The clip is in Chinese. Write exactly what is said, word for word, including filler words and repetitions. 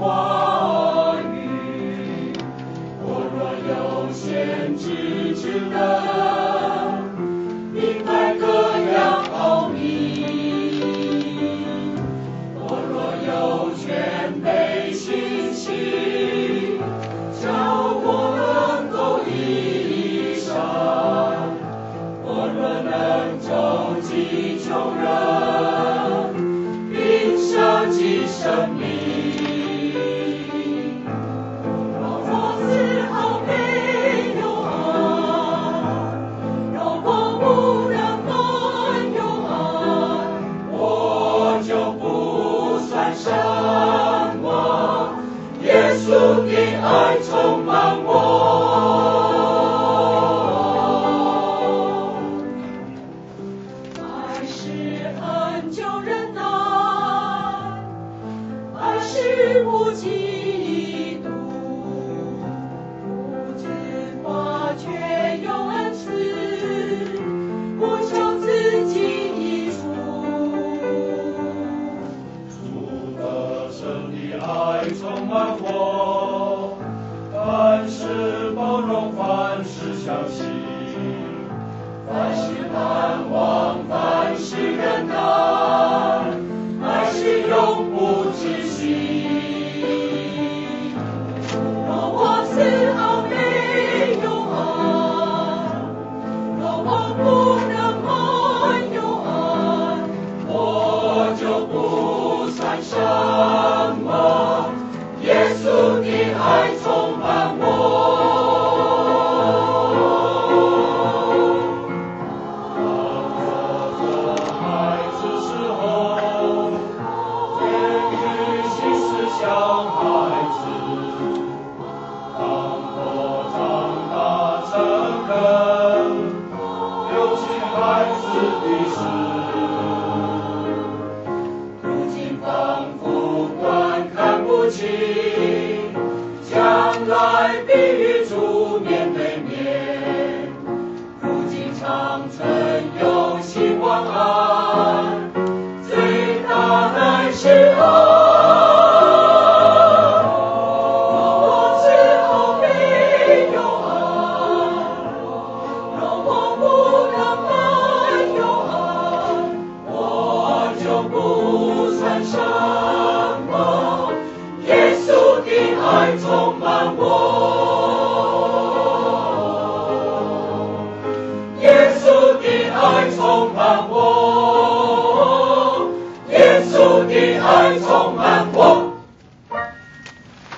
话语。我若有先知之能，明白各样奥秘；我若有全备信息，叫我能够依上；我若能周济穷人，并舍己生命。主的爱充满我，爱是恒久忍耐，爱是不嫉妒，不自夸却有恩慈，不求自己益处。主的神的爱充满我，凡事包容，凡事相信，凡事盼望，凡事忍耐，爱是永不止息。若我自豪没有爱，若我不能满有爱，我就不算什么。耶稣的爱充满我，当我做孩子时候，言语心思像孩子；当我长大成人，有起孩子的事。如今仿佛观看不清，将来必与主面对面。如今长存有希望爱，最大乃是爱。若我之后没有爱，若我不能满有爱，我就不算什么。耶稣的爱充满我，耶稣的爱充满我，耶稣的爱充满我。